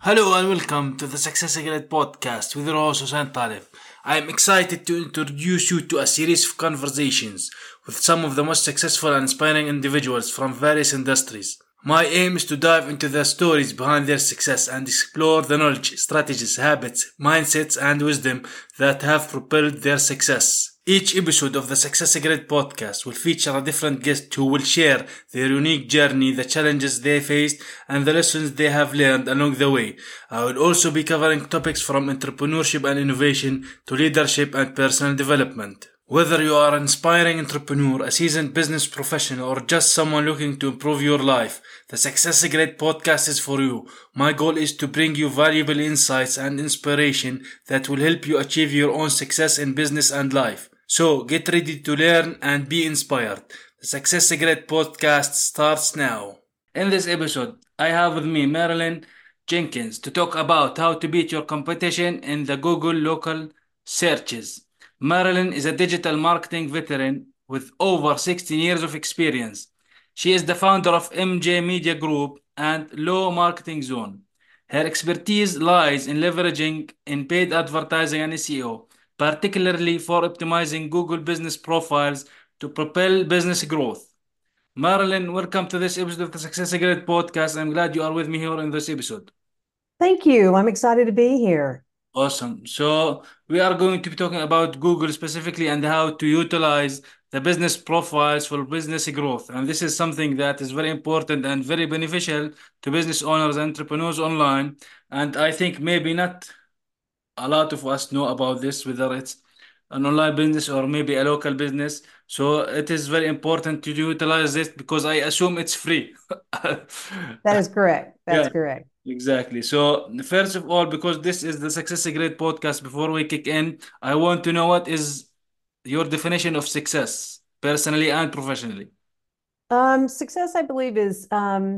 Hello and welcome to the Success Secret podcast with your host Hussein Talib. I am excited to introduce you to a series of conversations with some of the most successful and inspiring individuals from various industries. My aim is to dive into the stories behind their success and explore the knowledge, strategies, habits, mindsets, and wisdom that have propelled their success. Each episode of the Success Secret podcast will feature a different guest who will share their unique journey, the challenges they faced, and the lessons they have learned along the way. I will also be covering topics from entrepreneurship and innovation to leadership and personal development. Whether you are an inspiring entrepreneur, a seasoned business professional, or just someone looking to improve your life, the Success Secret podcast is for you. My goal is to bring you valuable insights and inspiration that will help you achieve your own success in business and life. So get ready to learn and be inspired. The Success Secret podcast starts now. In this episode, I have with me Marilyn Jenkins to talk about how to beat your competition in the Google local searches. Marilyn is a digital marketing veteran with over 16 years of experience. She is the founder of MJ Media Group and Low Marketing Zone. Her expertise lies in leveraging in paid advertising and SEO, particularly for optimizing Google business profiles to propel business growth. Marilyn, welcome to this episode of the Success Secret podcast. I'm glad you are with me here in this episode. Thank you. I'm excited to be here. Awesome. So we are going to be talking about Google specifically and how to utilize the business profiles for business growth. And this is something that is very important and very beneficial to business owners and entrepreneurs online. And I think maybe not a lot of us know about this, whether it's an online business or maybe a local business. So it is very important to utilize this because I assume it's free. That is correct. Yeah, That's correct. exactly. So first of all, because this is the Success Secret podcast, before we kick in, I want to know what is your definition of success, personally and professionally. Success, I believe, is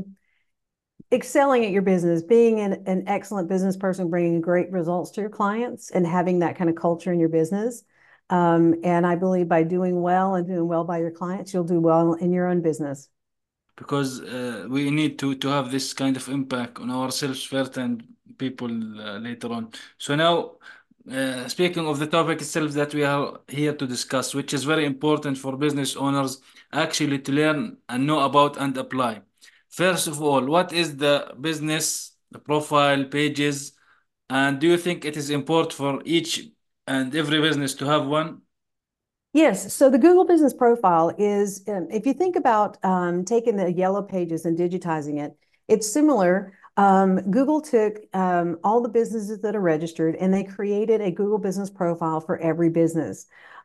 excelling at your business, being an excellent business person, bringing great results to your clients, and having that kind of culture in your business. And I believe by doing well and doing well by your clients, you'll do well in your own business. Because we need to have this kind of impact on ourselves first and people later on. So now, speaking of the topic itself that we are here to discuss, which is very important for business owners actually to learn and know about and apply. First of all, what is the business profile pages, and do you think it is important for each and every business to have one? Yes. So the Google Business Profile is, if you think about taking the yellow pages and digitizing it, it's similar. Google took all the businesses that are registered and they created a Google Business Profile for every business.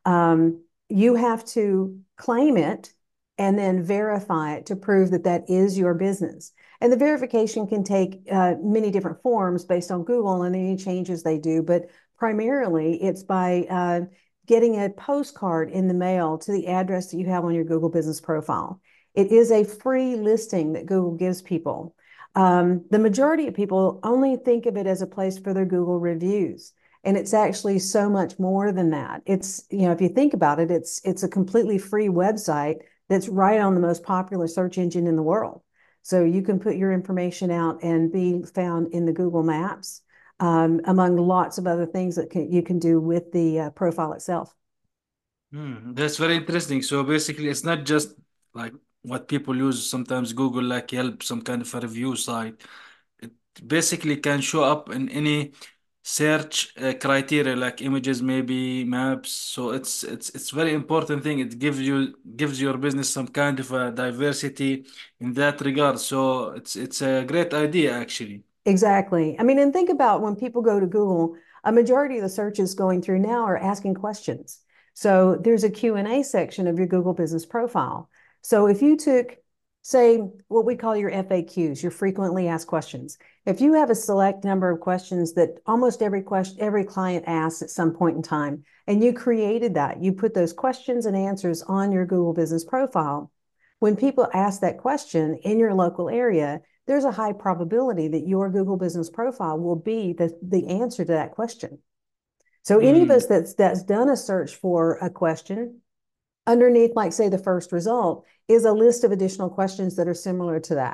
You have to claim it and then verify it to prove that that is your business. And the verification can take many different forms based on Google and any changes they do, but primarily it's by getting a postcard in the mail to the address that you have on your Google Business Profile. It is a free listing that Google gives people. The majority of people only think of it as a place for their Google reviews. And it's actually so much more than that. It's, if you think about it, it's a completely free website that's right on the most popular search engine in the world. So you can put your information out and be found in the Google Maps, among lots of other things that you can do with the profile itself. That's very interesting. So basically, it's not just like what people use sometimes Google like Yelp, some kind of a review site. It basically can show up in any search criteria like images, maybe maps. So it's very important thing. It gives your business some kind of a diversity in that regard. So it's a great idea actually. Exactly. I mean, and think about when people go to Google, a majority of the searches going through now are asking questions. So there's a Q&A section of your Google Business Profile. So if you took, say, what we call your FAQs, your frequently asked questions, if you have a select number of questions that almost every client asks at some point in time, and you created that, you put those questions and answers on your Google Business Profile. When people ask that question in your local area, there's a high probability that your Google Business Profile will be the answer to that question. So any of us that's done a search for a question, underneath, like say the first result, is a list of additional questions that are similar to that.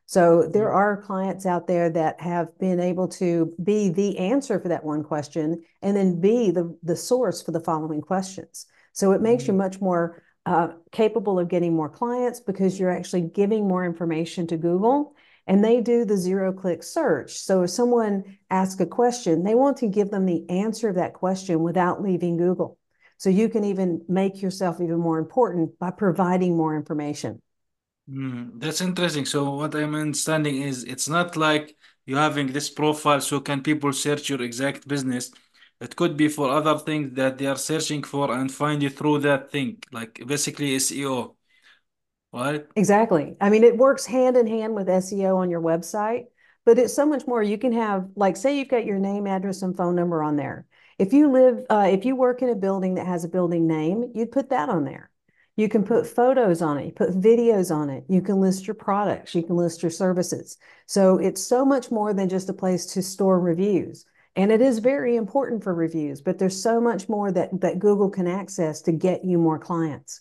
So there are clients out there that have been able to be the answer for that one question and then be the source for the following questions. So it makes you Mm. much more capable of getting more clients because you're actually giving more information to Google and they do the zero-click search. So if someone asks a question, they want to give them the answer of that question without leaving Google. So you can even make yourself even more important by providing more information. That's interesting. So what I'm understanding is it's not like you having this profile so can people search your exact business. It could be for other things that they are searching for and find you through that thing, like basically SEO, right? Exactly. I mean, it works hand in hand with SEO on your website, but it's so much more. You can have, like, say you've got your name, address, and phone number on there. If you work in a building that has a building name, you'd put that on there. You can put photos on it, you put videos on it, you can list your products, you can list your services. So it's so much more than just a place to store reviews. And it is very important for reviews, but there's so much more that Google can access to get you more clients.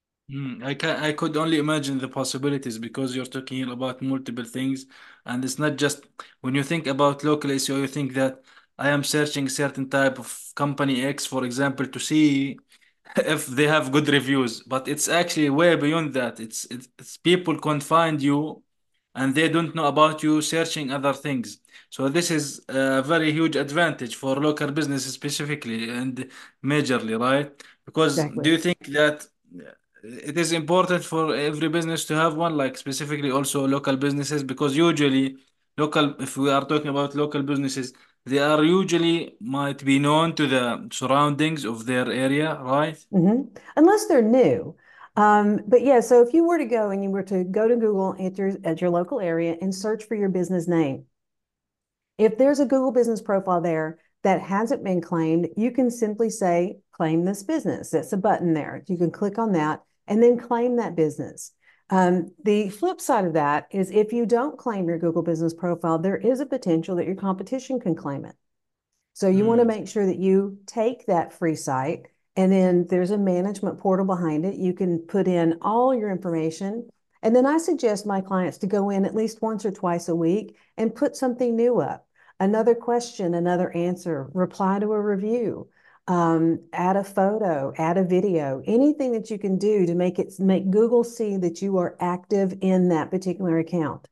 I could only imagine the possibilities because you're talking here about multiple things, and it's not just when you think about local SEO, you think that I am searching certain type of company X, for example, to see if they have good reviews, but it's actually way beyond that. It's people can't find you, and they don't know about you searching other things. So this is a very huge advantage for local businesses specifically and majorly, right? Because do Exactly. you think that it is important for every business to have one, like specifically also local businesses? Because usually local, if we are talking about local businesses, they are usually might be known to the surroundings of their area, right? Unless they're new. But yeah, so if you were to go and you were to go to Google at your local area and search for your business name, if there's a Google business profile there that hasn't been claimed, you can simply say, claim this business. It's a button there. You can click on that and then claim that business. The flip side of that is if you don't claim your Google business profile, there is a potential that your competition can claim it. So you want to Hmm. make sure that you take that free site and then there's a management portal behind it. You can put in all your information. And then I suggest my clients to go in at least once or twice a week and put something new up. Another question, another answer, reply to a review, add a photo, add a video, anything that you can do to make Google see that you are active in that particular account.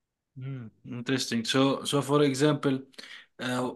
Interesting. So for example, uh,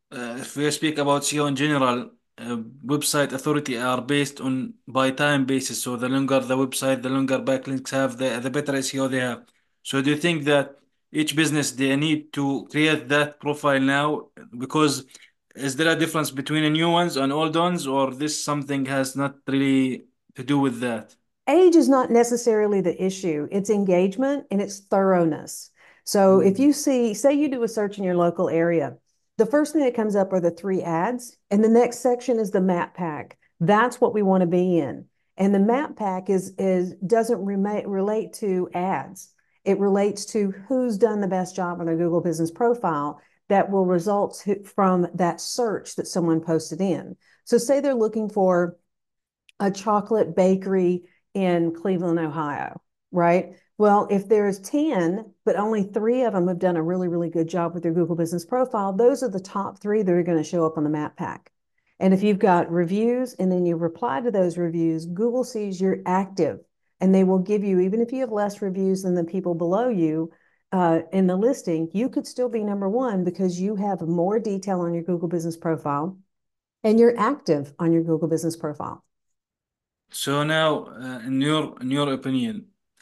if we speak about SEO in general, website authority are based on by time basis. So the longer the website, the longer backlinks have, the better SEO they have. So do you think that each business they need to create that profile now? Because is there a difference between the new ones and old ones, or this something has not really to do with that? Age is not necessarily the issue. It's engagement and it's thoroughness. So if Mm. you see, say you do a search in your local area, the first thing that comes up are the three ads, and the next section is the map pack. That's what we want to be in. And the map pack is doesn't relate to ads. It relates to who's done the best job on their Google business profile that will result from that search that someone posted in. So say they're looking for a chocolate bakery in Cleveland, Ohio, right? Well, if there's 10, but only three of them have done a really, really good job with their Google business profile, those are the top three that are going to show up on the map pack. And if you've got reviews and then you reply to those reviews, Google sees you're active and they will give you, even if you have less reviews than the people below you in the listing, you could still be number one because you have more detail on your Google business profile and you're active on your Google business profile. So now, in your opinion,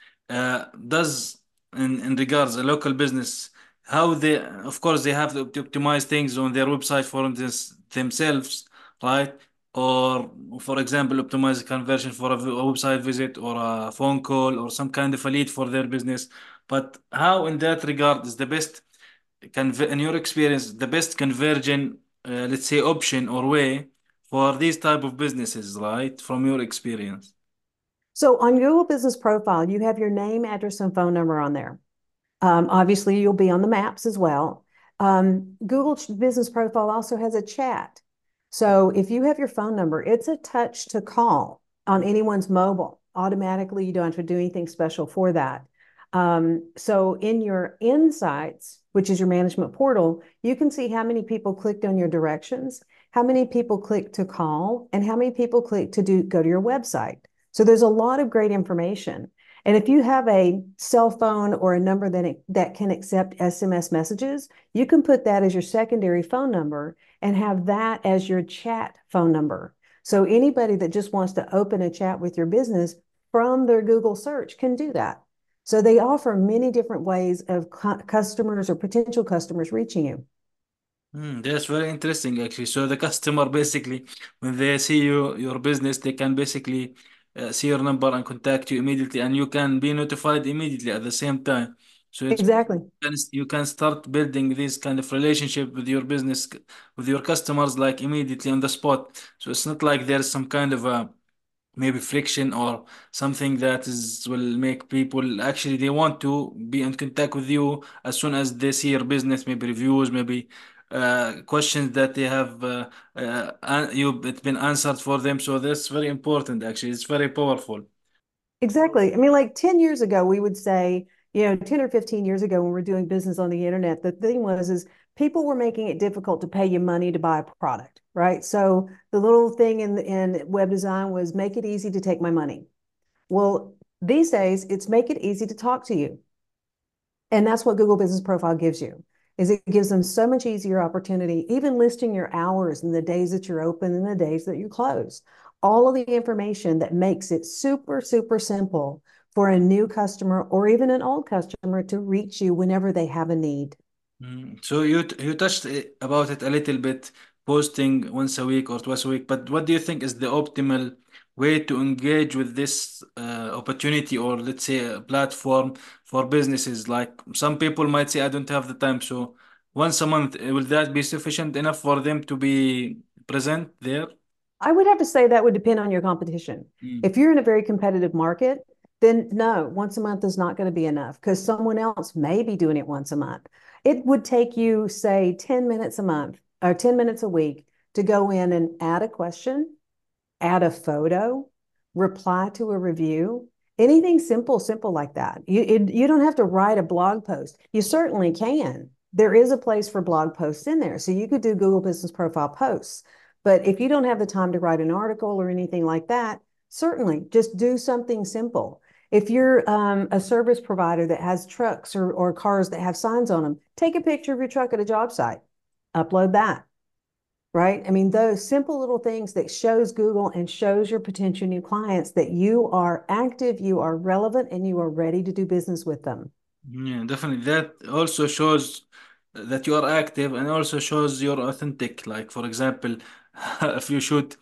does in regards a local business how they of course they have to optimize things on their website for themselves, right? Or for example optimize conversion for a website visit or a phone call or some kind of a lead for their business, but how in that regard is the best in your experience the best conversion, let's say option or way for these type of businesses, right, from your experience? So on Google Business Profile, you have your name, address, and phone number on there. Obviously, you'll be on the maps as well. Google Business Profile also has a chat. So if you have your phone number, it's a touch to call on anyone's mobile. Automatically, you don't have to do anything special for that. So in your insights, which is your management portal, you can see how many people clicked on your directions, how many people clicked to call, and how many people clicked to go to your website. So there's a lot of great information. And if you have a cell phone or a number that can accept SMS messages, you can put that as your secondary phone number and have that as your chat phone number. So anybody that just wants to open a chat with your business from their Google search can do that. So they offer many different ways of customers or potential customers reaching you. That's very interesting, actually. So the customer basically, when they see your business, they can basically see your number and contact you immediately, and you can be notified immediately at the same time. So Exactly. you can start building this kind of relationship with your business, with your customers, like immediately on the spot. So it's not like there's some kind of a maybe friction or something that is will make people actually they want to be in contact with you as soon as they see your business, maybe reviews, maybe questions that they have it's been answered for them. So that's very important, actually. It's very powerful. Exactly. I mean, like 10 years ago, we would say, 10 or 15 years ago when we're doing business on the internet, the thing is people were making it difficult to pay you money to buy a product, right? So the little thing in web design was make it easy to take my money. Well, these days it's make it easy to talk to you. And that's what Google Business Profile gives you, is it gives them so much easier opportunity, even listing your hours and the days that you're open and the days that you close. All of the information that makes it super, super simple for a new customer or even an old customer to reach you whenever they have a need. So you touched about it a little bit, posting once a week or twice a week. But what do you think is the optimal way to engage with this opportunity, or let's say a platform for businesses? Like some people might say, I don't have the time. So once a month, will that be sufficient enough for them to be present there? I would have to say that would depend on your competition. Mm. If you're in a very competitive market, then no, once a month is not going to be enough because someone else may be doing it once a month. It would take you, say, 10 minutes a month or 10 minutes a week to go in and add a question, add a photo, reply to a review, anything simple like that. You don't have to write a blog post. You certainly can. There is a place for blog posts in there. So you could do Google Business Profile posts. But if you don't have the time to write an article or anything like that, certainly just do something simple. If you're a service provider that has trucks or cars that have signs on them, take a picture of your truck at a job site, upload that, right? I mean, those simple little things that shows Google and shows your potential new clients that you are active, you are relevant, and you are ready to do business with them. Yeah, definitely. That also shows that you are active and also shows you're authentic. Like, for example, if you shoot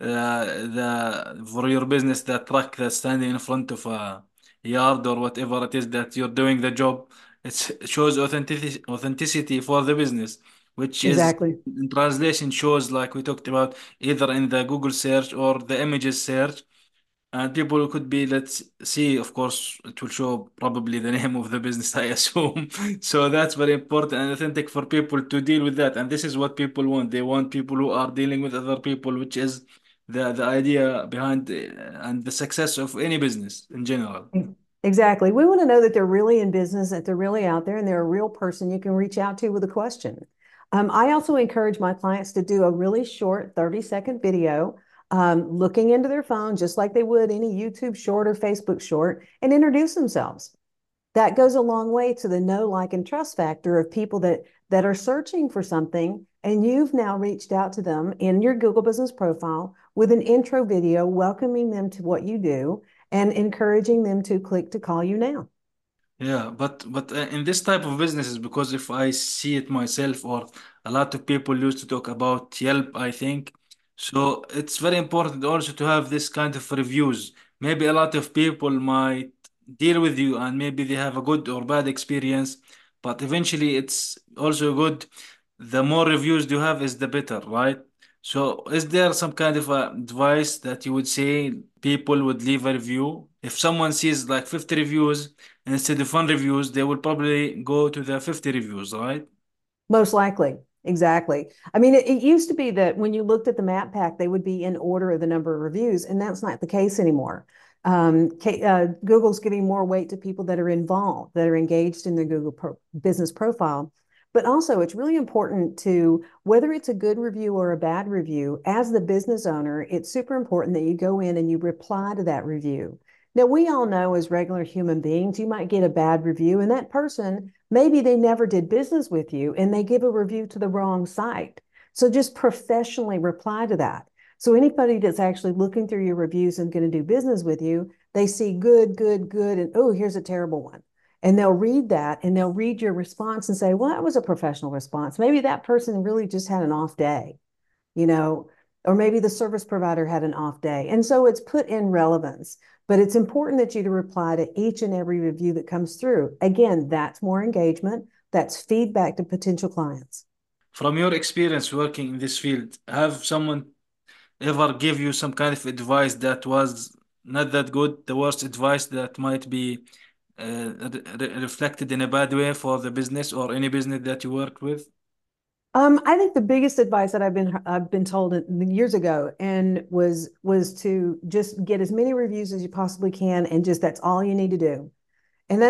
the for your business that truck that's standing in front of a yard or whatever it is that you're doing the job, it shows authenticity for the business, which is Exactly. in translation shows like we talked about either in the Google search or the images search. And people could be, let's see, of course, it will show probably the name of the business, I assume. So that's very important and authentic for people to deal with that. And this is what people want. They want people who are dealing with other people, which is the idea behind and the success of any business in general. Exactly. We want to know that they're really in business, that they're really out there, and they're a real person you can reach out to with a question. I also encourage my clients to do a really short 30-second video looking into their phone, just like they would any YouTube short or Facebook short, and introduce themselves. That goes a long way to the know, like, and trust factor of people that are searching for something, and you've now reached out to them in your Google Business Profile with an intro video welcoming them to what you do and encouraging them to click to call you now. Yeah, but in this type of businesses, because if I see it myself, or a lot of people used to talk about Yelp, I think. So it's very important also to have this kind of reviews. Maybe a lot of people might deal with you and maybe they have a good or bad experience, but eventually it's also good. The more reviews you have is the better, right? So is there some kind of advice that you would say people would leave a review? If someone sees like 50 reviews, and instead of one reviews, they will probably go to the 50 reviews, right? Most likely. Exactly. I mean, it used to be that when you looked at the map pack, they would be in order of the number of reviews, and that's not the case anymore. Google's giving more weight to people that are involved, that are engaged in their business profile. But also, it's really important to, whether it's a good review or a bad review, as the business owner, it's super important that you go in and you reply to that review. Now, we all know as regular human beings, you might get a bad review, and that person, maybe they never did business with you and they give a review to the wrong site. So just professionally reply to that. So anybody that's actually looking through your reviews and going to do business with you, they see good, good, good, and oh, here's a terrible one. And they'll read that and they'll read your response and say, well, that was a professional response. Maybe that person really just had an off day, you know, or maybe the service provider had an off day. And so it's put in relevance. But it's important that you to reply to each and every review that comes through. Again, that's more engagement. That's feedback to potential clients. From your experience working in this field, have someone ever give you some kind of advice that was not that good, the worst advice that might be reflected in a bad way for the business or any business that you worked with? I think the biggest advice that I've been told years ago and was to just get as many reviews as you possibly can and just that's all you need to do. And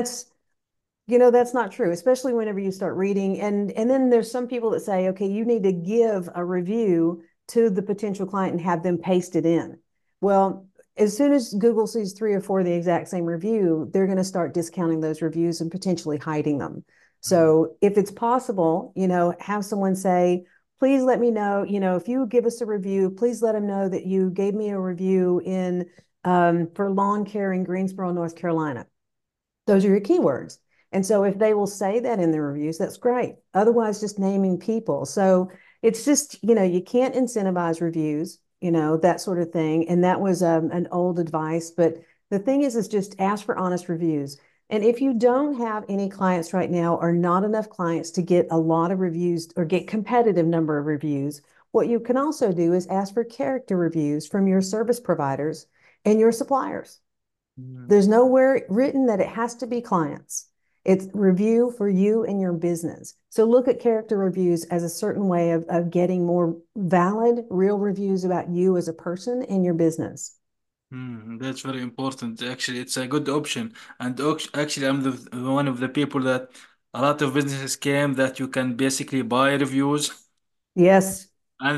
that's not true, especially whenever you start reading. And then there's some people that say, okay, you need to give a review to the potential client and have them paste it in. Well, as soon as Google sees three or four of the exact same review, they're going to start discounting those reviews and potentially hiding them. Mm. So if it's possible, have someone say, please let me know, if you give us a review, please let them know that you gave me a review in for lawn care in Greensboro, North Carolina. Those are your keywords. And so if they will say that in the reviews, that's great. Otherwise, just naming people. So it's just, you can't incentivize reviews, that sort of thing. And that was an old advice. But the thing is just ask for honest reviews. And if you don't have any clients right now or not enough clients to get a lot of reviews or get competitive number of reviews, what you can also do is ask for character reviews from your service providers and your suppliers. Mm. There's nowhere written that it has to be clients. It's review for you and your business. So look at character reviews as a certain way of getting more valid, real reviews about you as a person and your business. That's very important. Actually, it's a good option. And actually, I'm one of the people that a lot of businesses came that you can basically buy reviews. Yes, And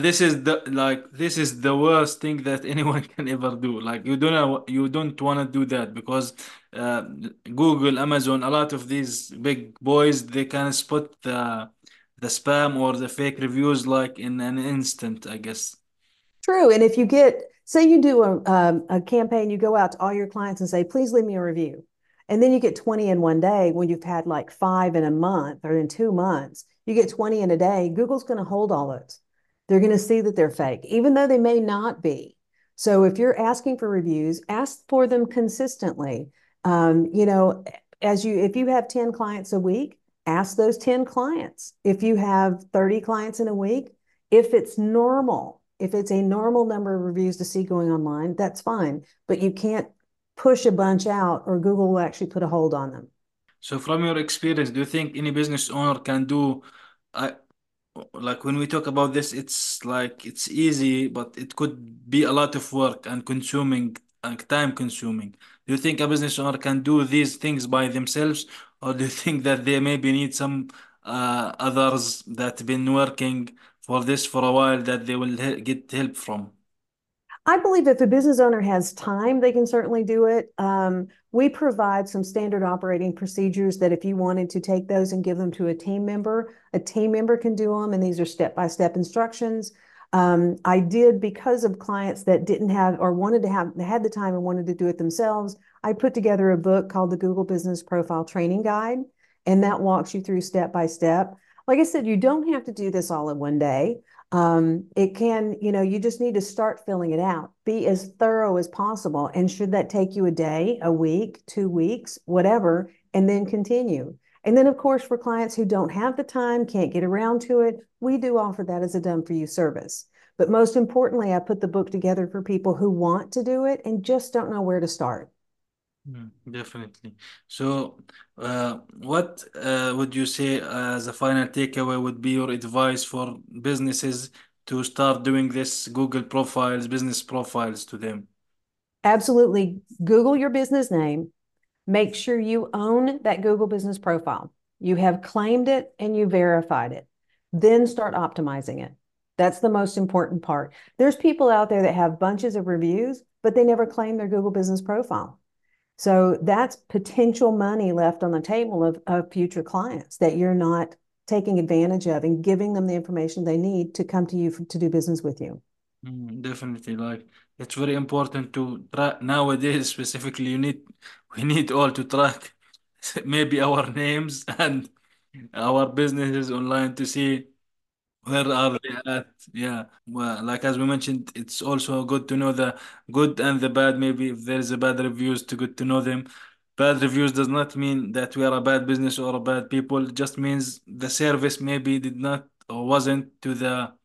this is the worst thing that anyone can ever do. Like you don't want to do that because uh, Google, Amazon, a lot of these big boys they can spot the spam or the fake reviews like in an instant, I guess. true. And if you say you do a campaign, you go out to all your clients and say, please leave me a review. And then you get 20 in one day when you've had like 5 in a month or in 2 months, you get 20 in a day. Google's going to hold all those. They're going to see that they're fake, even though they may not be. So if you're asking for reviews, ask for them consistently. Um, you know, if you have 10 clients a week, ask those 10 clients. If you have 30 clients in a week, if it's a normal number of reviews to see going online, that's fine. But you can't push a bunch out or Google will actually put a hold on them. So from your experience, do you think any business owner can do uh, like when we talk about this, it's like it's easy, but it could be a lot of work and consuming and time consuming. Do you think a business owner can do these things by themselves, or do you think that they maybe need some others that been working for this for a while that they will get help from? I believe if a business owner has time, they can certainly do it. We provide some standard operating procedures that if you wanted to take those and give them to a team member can do them. And these are step-by-step instructions. I did because of clients that didn't have or wanted to have, had the time and wanted to do it themselves. I put together a book called the Google Business Profile Training Guide, and that walks you through step by step. Like I said, you don't have to do this all in one day. It can, you just need to start filling it out. Be as thorough as possible. And should that take you a day, a week, 2 weeks, whatever, and then continue. And then, of course, for clients who don't have the time, can't get around to it, we do offer that as a done for you service. But most importantly, I put the book together for people who want to do it and just don't know where to start. Definitely. So, what would you say as a final takeaway would be your advice for businesses to start doing this Google profiles, business profiles to them? Absolutely. Google your business name. Make sure you own that Google business profile. You have claimed it and you verified it. Then start optimizing it. That's the most important part. There's people out there that have bunches of reviews, but they never claim their Google business profile. So that's potential money left on the table of future clients that you're not taking advantage of and giving them the information they need to come to you to do business with you. Definitely, like it's very important to track nowadays. Specifically, we need all to track maybe our names and our businesses online to see where are they at. Yeah, well, like as we mentioned, it's also good to know the good and the bad. Maybe if there is a bad reviews, to good to know them. Bad reviews does not mean that we are a bad business or a bad people. It just means the service maybe did not or wasn't to the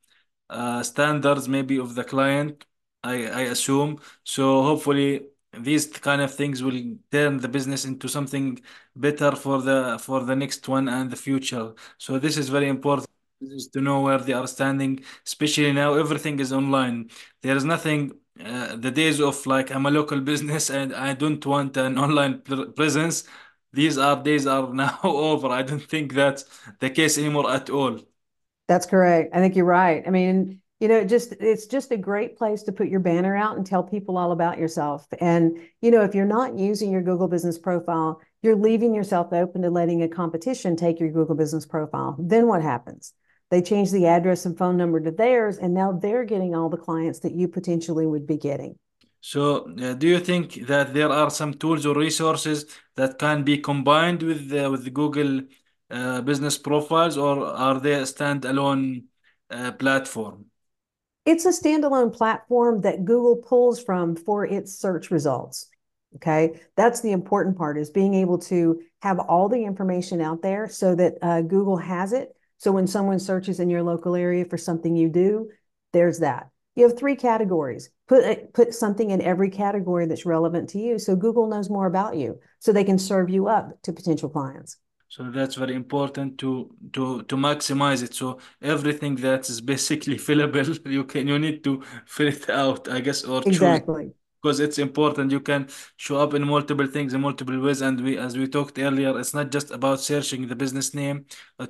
standards maybe of the client. I assume so. Hopefully, these kind of things will turn the business into something better for the next one and the future. So this is very important is to know where they are standing, especially now everything is online. There is nothing. The days of like I'm a local business and I don't want an online presence. These are days are now over. I don't think that's the case anymore at all. That's correct. I think you're right. I mean, it's just a great place to put your banner out and tell people all about yourself. And, if you're not using your Google business profile, you're leaving yourself open to letting a competition take your Google business profile. Then what happens? They change the address and phone number to theirs, and now they're getting all the clients that you potentially would be getting. So, do you think that there are some tools or resources that can be combined with the Google business profiles, or are they a standalone platform? It's a standalone platform that Google pulls from for its search results. Okay, that's the important part is being able to have all the information out there so that Google has it. So when someone searches in your local area for something you do, there's that. You have three categories. Put something in every category that's relevant to you, so Google knows more about you, so they can serve you up to potential clients. So that's very important to maximize it. So everything that is basically fillable, you need to fill it out, I guess, or choose Exactly. because it's important. You can show up in multiple things in multiple ways, and as we talked earlier, it's not just about searching the business name.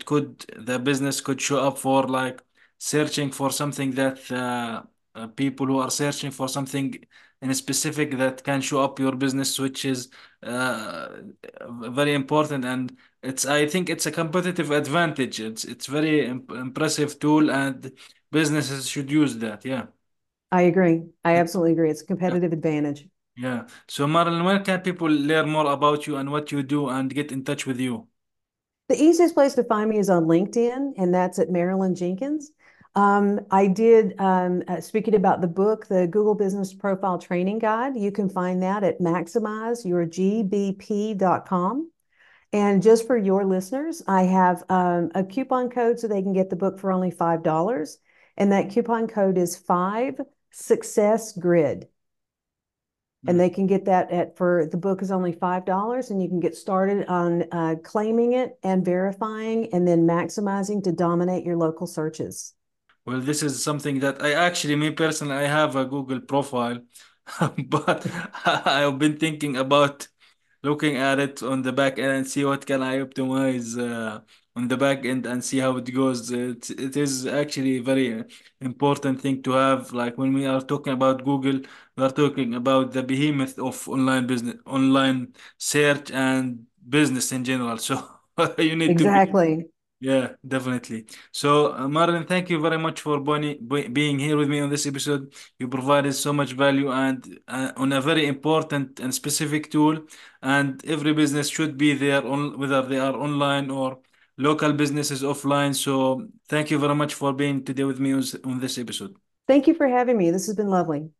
The business could show up for like searching for something that people who are searching for something in a specific that can show up your business, which is uh, very important. And I think it's a competitive advantage. It's very impressive tool, and businesses should use that. Yeah. I agree. I absolutely agree. It's a competitive advantage. Yeah. So, Marilyn, where can people learn more about you and what you do and get in touch with you? The easiest place to find me is on LinkedIn, and that's at Marilyn Jenkins. I did, speaking about the book, the Google Business Profile Training Guide, you can find that at maximizeyourgbp.com. And just for your listeners, I have a coupon code so they can get the book for only $5. And that coupon code is 5 Success Grid. And Mm. they can get that for the book is only $5, and you can get started on claiming it and verifying and then maximizing to dominate your local searches. Well, this is something that me personally, I have a Google profile, but I've been thinking about looking at it on the back end and see what can I optimize on the back end and see how it goes. It is actually a very important thing to have. Like when we are talking about Google, we are talking about the behemoth of online business, online search and business in general. So you need to be Exactly. yeah, definitely. So, Marlon, thank you very much for being here with me on this episode. You provided so much value and on a very important and specific tool, and every business should be there on whether they are online or local businesses offline. So, thank you very much for being today with me on this episode. Thank you for having me. This has been lovely.